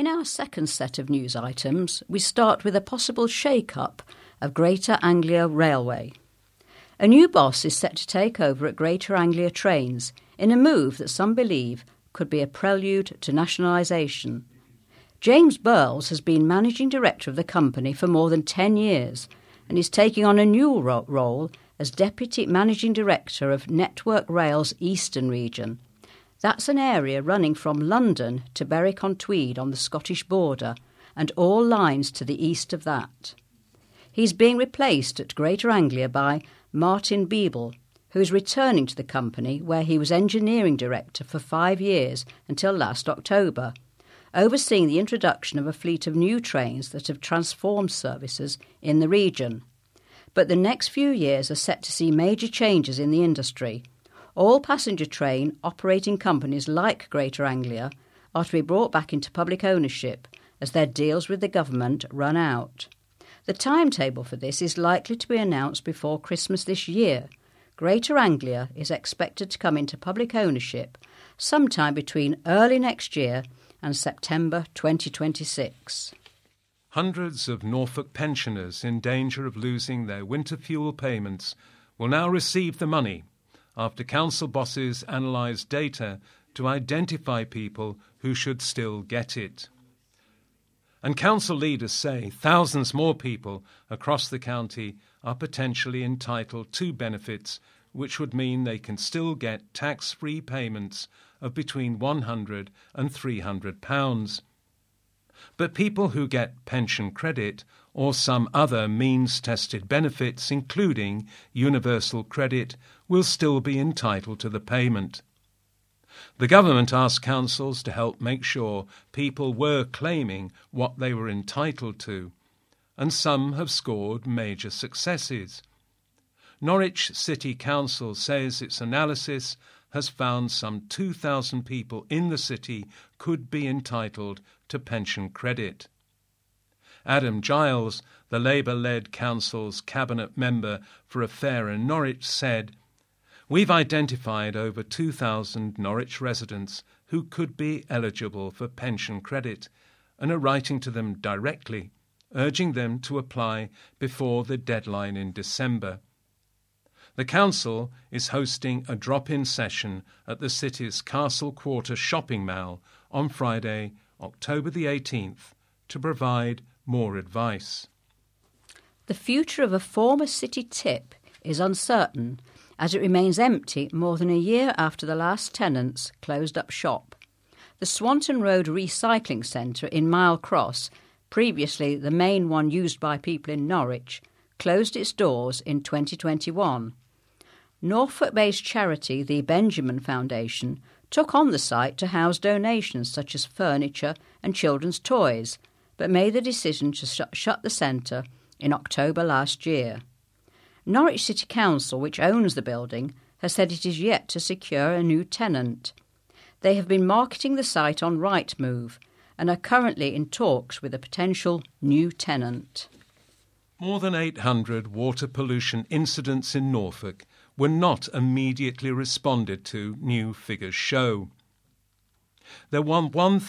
In our second set of news items, we start with a possible shake-up of Greater Anglia Railway. A new boss is set to take over at Greater Anglia Trains in a move that some believe could be a prelude to nationalisation. James Burles has been managing director of the company for more than 10 years and is taking on a new role as Deputy Managing Director of Network Rail's Eastern Region. That's an area running from London to Berwick-on-Tweed on the Scottish border and all lines to the east of that. He's being replaced at Greater Anglia by Martin Beeble, who is returning to the company where he was engineering director for 5 years until last October, overseeing the introduction of a fleet of new trains that have transformed services in the region. But the next few years are set to see major changes in the industry. All passenger train operating companies like Greater Anglia are to be brought back into public ownership as their deals with the government run out. The timetable for this is likely to be announced before Christmas this year. Greater Anglia is expected to come into public ownership sometime between early next year and September 2026. Hundreds of Norfolk pensioners in danger of losing their winter fuel payments will now receive the money after council bosses analysed data to identify people who should still get it. And council leaders say thousands more people across the county are potentially entitled to benefits, which would mean they can still get tax-free payments of between £100 and £300. But people who get pension credit or some other means-tested benefits, including universal credit, will still be entitled to the payment. The government asked councils to help make sure people were claiming what they were entitled to, and some have scored major successes. Norwich City Council says its analysis has found some 2,000 people in the city could be entitled to pension credit. Adam Giles, the Labour-led council's cabinet member for a fair in Norwich, said, "We've identified over 2,000 Norwich residents who could be eligible for pension credit and are writing to them directly, urging them to apply before the deadline in December." The council is hosting a drop-in session at the city's Castle Quarter shopping mall on Friday, October the 18th, to provide more advice. The future of a former city tip is uncertain as it remains empty more than a year after the last tenants closed up shop. The Swanton Road Recycling Centre in Mile Cross, previously the main one used by people in Norwich, closed its doors in 2021. Norfolk-based charity the Benjamin Foundation took on the site to house donations such as furniture and children's toys, but made the decision to shut the centre in October last year. Norwich City Council, which owns the building, has said it is yet to secure a new tenant. They have been marketing the site on Rightmove and are currently in talks with a potential new tenant. More than 800 water pollution incidents in Norfolk were not immediately responded to, new figures show. There were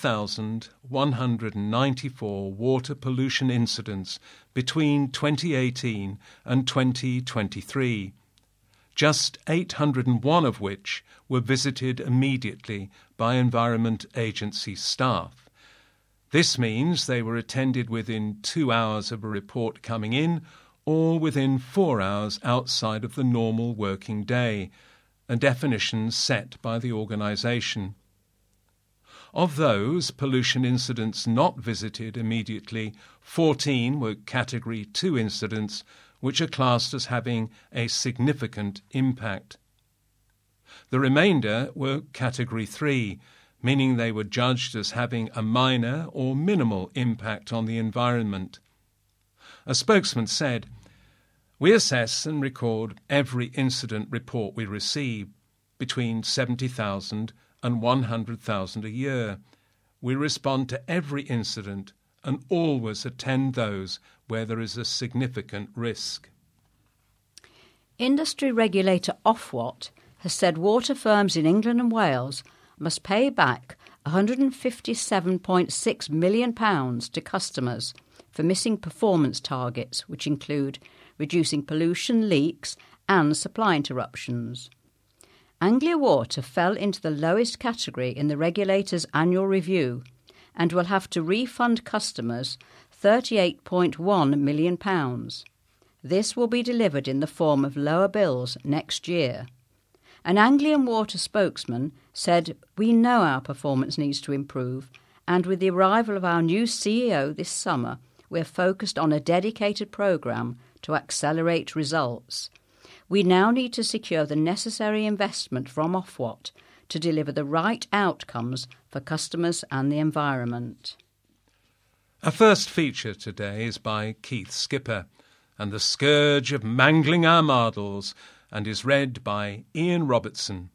1,194 water pollution incidents between 2018 and 2023, just 801 of which were visited immediately by Environment Agency staff. This means they were attended within 2 hours of a report coming in or within 4 hours outside of the normal working day, a definition set by the organisation. Of those pollution incidents not visited immediately, 14 were Category 2 incidents, which are classed as having a significant impact. The remainder were Category 3, meaning they were judged as having a minor or minimal impact on the environment. A spokesman said, "We assess and record every incident report we receive, between 70,000 and 100,000 a year. We respond to every incident and always attend those where there is a significant risk." Industry regulator Ofwat has said water firms in England and Wales must pay back £157.6 million to customers for missing performance targets, which include reducing pollution, leaks and supply interruptions. Anglia Water fell into the lowest category in the regulator's annual review and will have to refund customers £38.1 million. This will be delivered in the form of lower bills next year. An Anglian Water spokesman said, "We know our performance needs to improve, and with the arrival of our new CEO this summer, we're focused on a dedicated programme to accelerate results. We now need to secure the necessary investment from Ofwat to deliver the right outcomes for customers and the environment." Our first feature today is by Keith Skipper and the Scourge of Mangling Our Mardles, and is read by Ian Robertson.